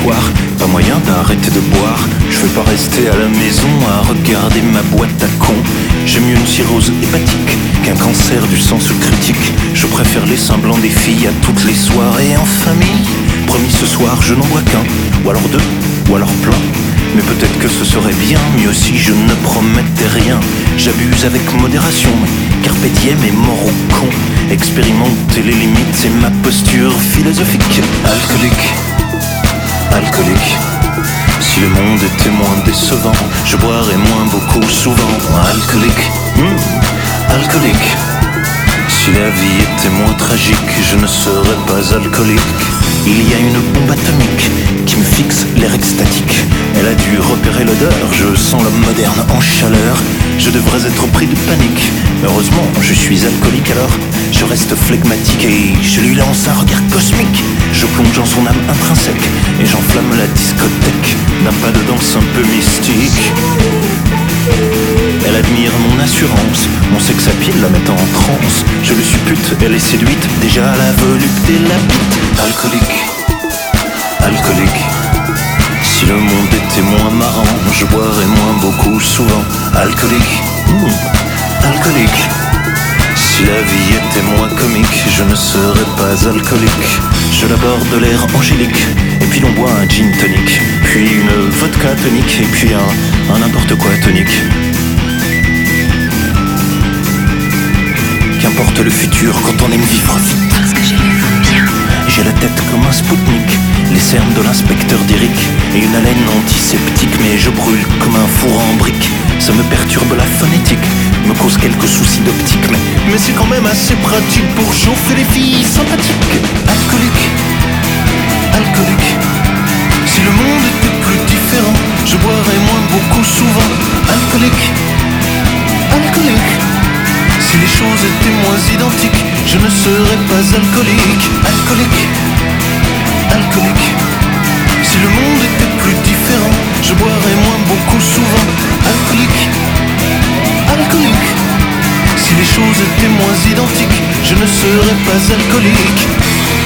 soir, pas moyen d'arrêter de boire. Je veux pas rester à la maison à regarder ma boîte à con. J'aime mieux une cirrhose hépatique qu'un cancer du sang sous critique. Je préfère les seins blancs des filles à toutes les soirées en famille. Promis, ce soir je n'en bois qu'un, ou alors deux, ou alors plein. Mais peut-être que ce serait bien mieux si je ne promettais rien. J'abuse avec modération, carpe diem et mort au con. Expérimenter les limites, c'est ma posture philosophique. Alcoolique, alcoolique. Si le monde était moins décevant, je boirais moins beaucoup souvent. Alcoolique, alcoolique. Si la vie était moins tragique, je ne serais pas alcoolique. Il y a une bombe atomique qui me fixe l'air extatique. Elle a dû repérer l'odeur, je sens l'homme moderne en chaleur. Je devrais être pris de panique. Heureusement, je suis alcoolique alors. Je reste flegmatique et je lui lance un regard cosmique. Je plonge en son âme intrinsèque et j'enflamme la discothèque d'un pas de danse un peu mystique. Elle admire mon assurance, mon sex appeal la met en transe. Je le suppute, elle est séduite, déjà à la volupté la bite. Alcoolique, alcoolique. Si le monde était moins marrant, je boirais moins beaucoup souvent. Alcoolique, alcoolique. Si la vie était moins comique, je ne serais pas alcoolique. Je l'aborde de l'air angélique, et puis l'on boit un gin tonic, puis une vodka tonique, et puis un n'importe quoi tonique. Qu'importe le futur quand on aime vivre vite. Parce que je les veux bien. J'ai la tête comme un Spoutnik, les cernes de l'inspecteur d'Eric et une haleine antiseptique, mais je brûle comme un four en brique. Ça me perturbe la phonétique, me cause quelques soucis d'optique, mais c'est quand même assez pratique pour chauffer les filles sympathiques. Alcoolique, alcoolique. Si le monde était plus différent, je boirais moins beaucoup souvent. Alcoolique, alcoolique. Si les choses étaient moins identiques, je ne serais pas alcoolique. Alcoolique, alcoolique. Si le monde était plus différent, je boirais moins beaucoup souvent. Alcoolique, alcoolique. Si les choses étaient moins identiques, je ne serais pas alcoolique.